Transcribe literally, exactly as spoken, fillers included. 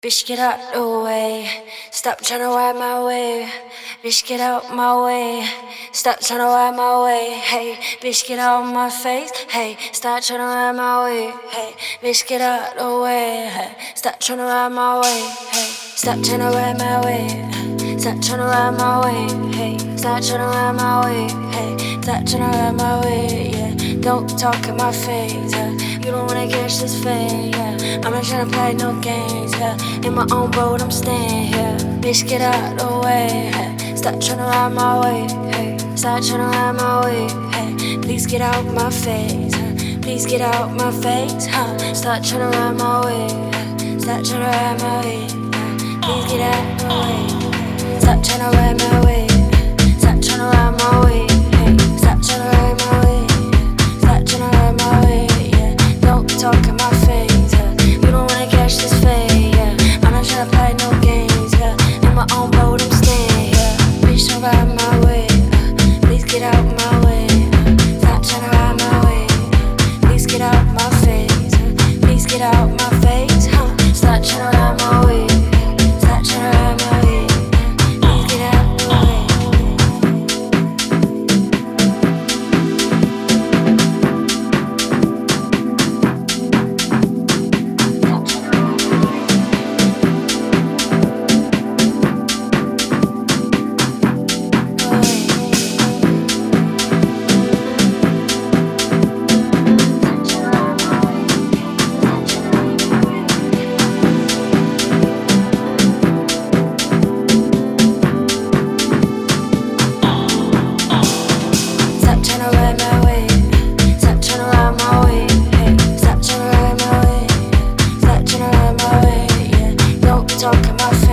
Bitch, get out the way. Stop trying to ride my way. Bitch, get out my way. Stop trying to ride my way. Hey, bitch, get out my face. Hey, stop trying to ride my way. Hey, bitch, get out the way. Hey, stop trying to ride my way. Hey, stop trying to ride my way. Stop trying to ride my way. Hey, stop trying to ride my way. Hey, stop trying to ride my way. Yeah, don't talk in my face. Yeah. You don't wanna catch this fade. Yeah, I'm not trying to play no games. Yeah. In my own boat, I'm staying here. Bitch, get out the way. Hey. Stop trying to ride my way. Hey. Stop trying to ride my way. Hey. Please get out my face. Huh? Please get out my face. Huh? Stop trying to ride my way. Hey. Stop trying to ride my way. Hey. Please get out my way. Stop trying to ride my way. Hey. Stop trying to ride my way. Hey. Stop trying to ride my way. Stop trying to ride my way. Yeah. Don't talk in my face. Huh? You don't wanna catch this fade. Yeah. I'm not tryna play no games, yeah. In my own boat, I'm staying, yeah. Bitch, don't ride my way, uh. Please get out my way, uh. Stop tryna ride my way, uh. Please get out my face, uh. Please get out my face, huh. Stop tryna ride my way, uh. Stop tryna ride my way, uh. Please get out my way. Talk in my face.